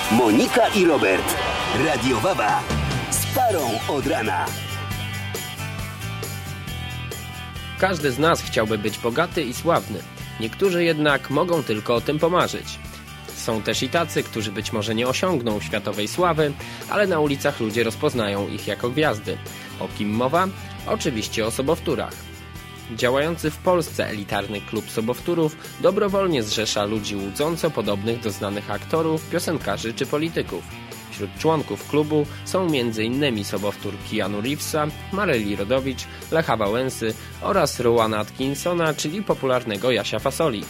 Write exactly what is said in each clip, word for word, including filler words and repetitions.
Monika i Robert. Radio Wawa. Z parą od rana. Każdy z nas chciałby być bogaty i sławny. Niektórzy jednak mogą tylko o tym pomarzyć. Są też i tacy, którzy być może nie osiągną światowej sławy, ale na ulicach ludzie rozpoznają ich jako gwiazdy. O kim mowa? Oczywiście o sobowtórach. Działający w Polsce elitarny klub sobowtórów dobrowolnie zrzesza ludzi łudząco podobnych do znanych aktorów, piosenkarzy czy polityków. Wśród członków klubu są między innymi sobowtór Keanu Reevesa, Maryli Rodowicz, Lecha Wałęsy oraz Rowena Atkinsona, czyli popularnego Jasia Fasoli.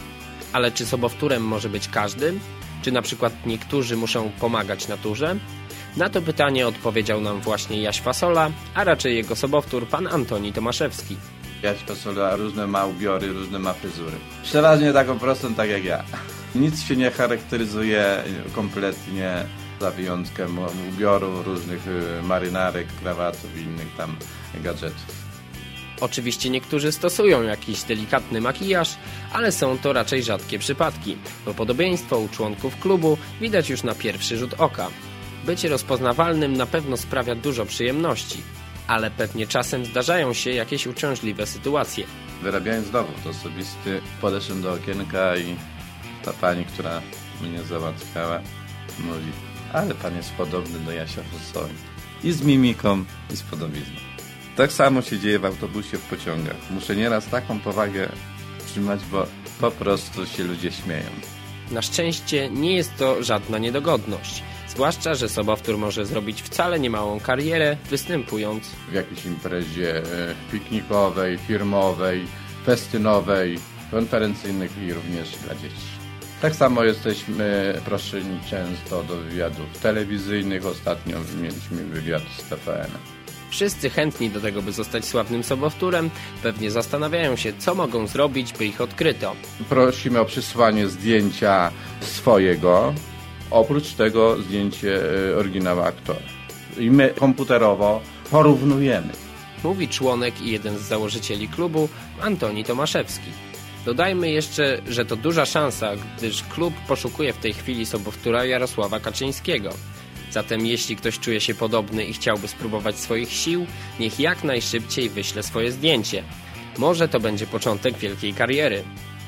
Ale czy sobowtórem może być każdy? Czy na przykład niektórzy muszą pomagać naturze? Na to pytanie odpowiedział nam właśnie Jaś Fasola, a raczej jego sobowtór pan Antoni Tomaszewski. Jaś Fasola różne ma ubiory, różne ma fryzury. Przeważnie taką prostą, tak jak ja. Nic się nie charakteryzuje kompletnie, za wyjątkiem ubioru, różnych marynarek, krawatów i innych tam gadżetów. Oczywiście niektórzy stosują jakiś delikatny makijaż, ale są to raczej rzadkie przypadki, bo podobieństwo u członków klubu widać już na pierwszy rzut oka. Bycie rozpoznawalnym na pewno sprawia dużo przyjemności, ale pewnie czasem zdarzają się jakieś uciążliwe sytuacje. Wyrabiając dowód osobisty, podeszłem do okienka i ta pani, która mnie załatwiała, mówi: ale pan jest podobny do Jasia Fasoli. I z mimiką, i z podobizną. Tak samo się dzieje w autobusie, w pociągach. Muszę nieraz taką powagę trzymać, bo po prostu się ludzie śmieją. Na szczęście nie jest to żadna niedogodność. Zwłaszcza, że sobowtór może zrobić wcale niemałą karierę, występując w jakiejś imprezie piknikowej, firmowej, festynowej, konferencyjnych i również dla dzieci. Tak samo jesteśmy proszeni często do wywiadów telewizyjnych. Ostatnio mieliśmy wywiad z T V N. Wszyscy chętni do tego, by zostać sławnym sobowtórem, pewnie zastanawiają się, co mogą zrobić, by ich odkryto. Prosimy o przysłanie zdjęcia swojego, oprócz tego zdjęcie oryginału aktora. I my komputerowo porównujemy. Mówi członek i jeden z założycieli klubu, Antoni Tomaszewski. Dodajmy jeszcze, że to duża szansa, gdyż klub poszukuje w tej chwili sobowtóra Jarosława Kaczyńskiego. Zatem jeśli ktoś czuje się podobny i chciałby spróbować swoich sił, niech jak najszybciej wyśle swoje zdjęcie. Może to będzie początek wielkiej kariery.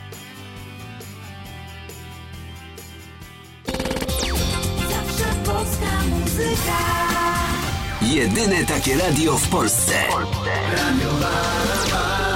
Zawsze polska muzyka. Jedyne takie radio w Polsce. Radio Wawa.